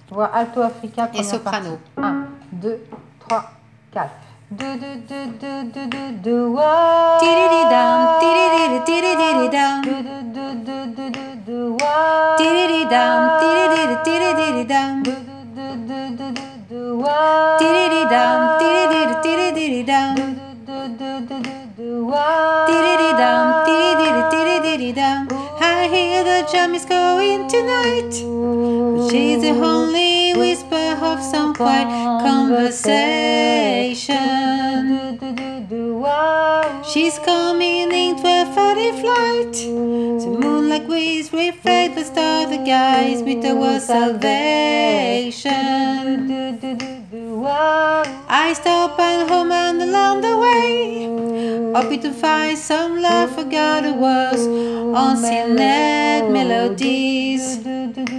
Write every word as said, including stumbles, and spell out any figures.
Voix alto africain, Et première soprano. partie. un, deux, trois, quatre. Do do do do do do do wa. Tiri-di-dam, tiri-di-di, tiri-di-di-dam. Do do do do do do do wa. Tiri-di-dam, tiri-di-di, tiri-di-di-dam. Do do do do do do do wa. Tiri-di-dam, tiri-di-di, tiri-di-di-dam. Do do do do do do wa. Tiri-di-dam, tiri-di-di, tiri-di-di-dam. I hear the jam is going tonight. But she's the only whisper of some quiet conversation. She's coming in twelve thirty flight. The moonlight waves reflect the star, the guys with the word salvation. I stop at home and along the way, hoping to find some love, forgot the words, unseen melodies.